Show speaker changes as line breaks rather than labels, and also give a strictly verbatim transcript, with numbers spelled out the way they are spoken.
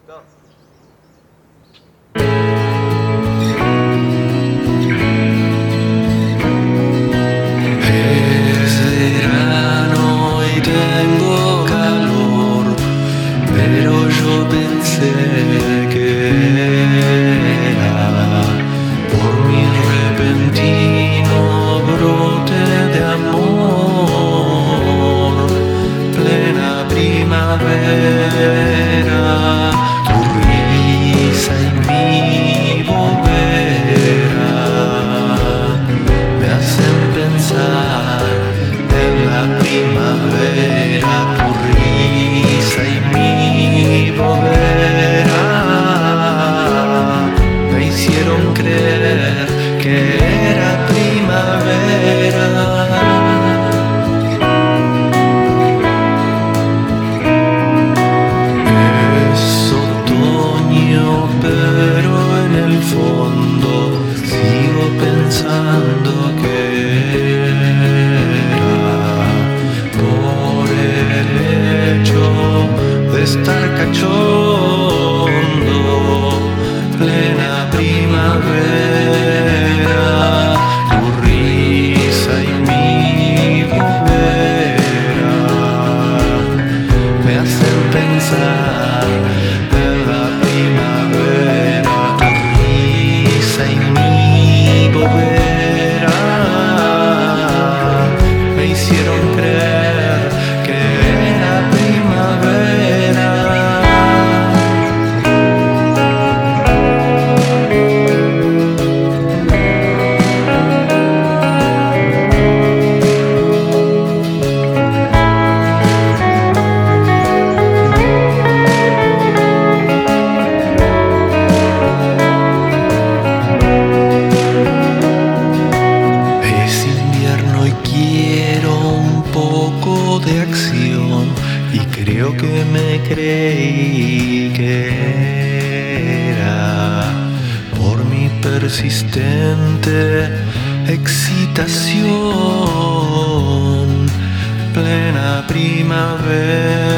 dos.
Es verano y tengo calor, pero yo pensé que era por mi repentino brote de amor. Plena primavera, tu risa y mi bobera me hacen pensar en la primavera. Tu risa y mi bobera me hicieron creer que era primavera. Pero en el fondo sigo pensando que era por el hecho de estar cachondo. Plena primavera, tu risa y mi bobera me hacen pensar en la primavera. Tu risa y mi bobera me hicieron creer que era primavera. Quiero un poco de acción y creo que me creí que era por mi persistente excitación. Plena primavera.